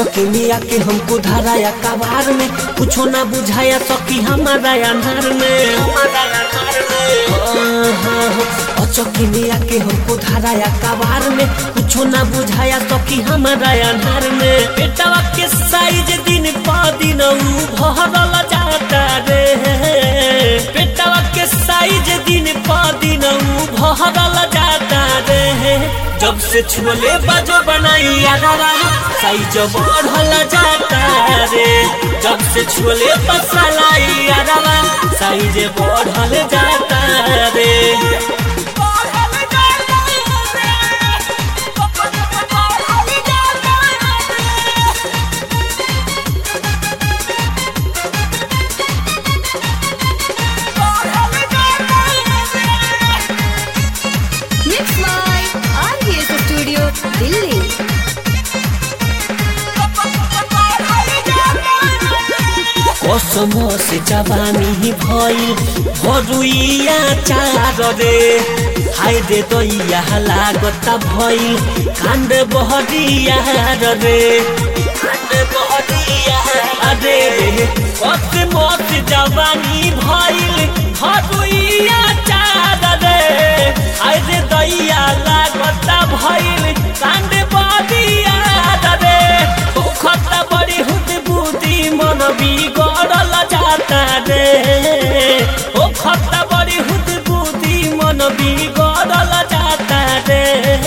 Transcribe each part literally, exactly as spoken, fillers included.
चौकिया के हमको धराया कबार में, कुछो ना बुझाया सकी हमारा अनार में। चौकिया के हमको धराया कबार में, कुछो ना बुझाया सकी हमारा अनार में। बेटवा के साइज दिन प दिन भरल जाता रे, बेटवा के साइज दिन प दिन भरल जाता रे। जब से छोले बाजो बनाई यारा साइज बढ़ल जाता रे, जब से छोले पसलाई यारा साइज बढ़ल जाता रे। दिल्ली कसम से जवानी भइल भरुइया चार रे, हाय रे दैया लागत भइल कांड बहरिया रे, कांड बहरिया रे। कसम से जवानी भइल भरुइया चार रे, हाय रे दैया लागत भइल कांड बहरिया रे। खता बड़ी हुद बुद्धि मन बिगड़ल जाता रे, ओ खता बड़ी हुद बुद्धि मन बिगड़ल जाता रे।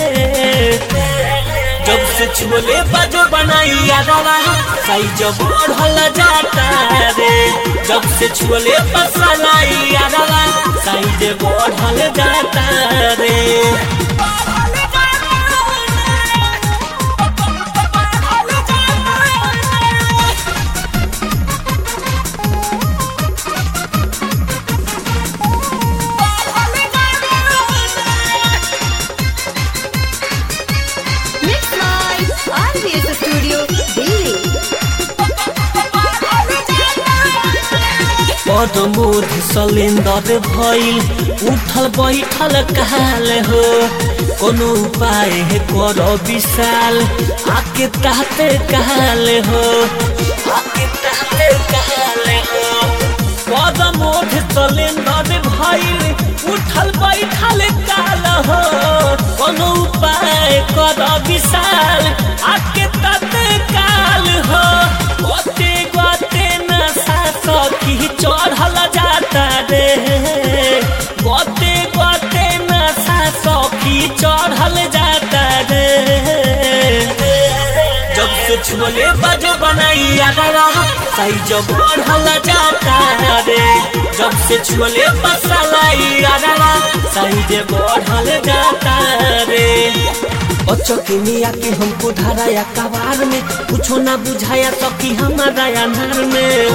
जब से छोले बाजो बनाई यारा साइज बढ़ल जाता रे, जब से छोले पसलाई यारा साइज बढ़ल जाता रे। मोध सिलेंडर भइल उठल बैठल काल हो, कोनो उपाय है करो विशाल आके ताते काल हो, आके ताते काल हो। मोध सिलेंडर भइल उठल बैठल काल हो, कोनो उपाय करो विशाल आके ताते काल हो। गोते गोते नशा सखी चढ़ल जाता रे, गोते गोते नशा सखी चढ़ल जाता रे। जब से छोले बाजो बनाई यारा साइज बढ़ल जाता रे, जब से छोले पसलाई यारा साइज बढ़ल जाता रे। चौकिया के हमको धराया कबार में, कुछो ना बुझाया सकी हमारा अनार में।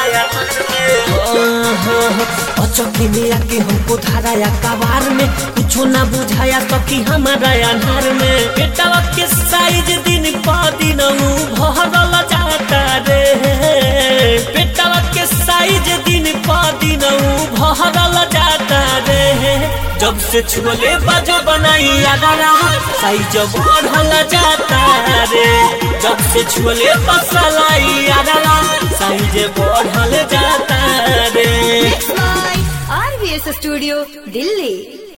चौकिया के हमको धराया कबार में, कुछो ना बुझाया सकी हमारा अनार में। बेटवा के साइज दिन प दिन भरल जाता रे, बेटवा के साइज दिन प दिन भरल जाता रे। जब से छोले बाजो बनाई यारा साइज बढ़ल जाता रे, जब से छोले पसलाई यारा साइज बढ़ल जाता रे। R V S studio Delhi.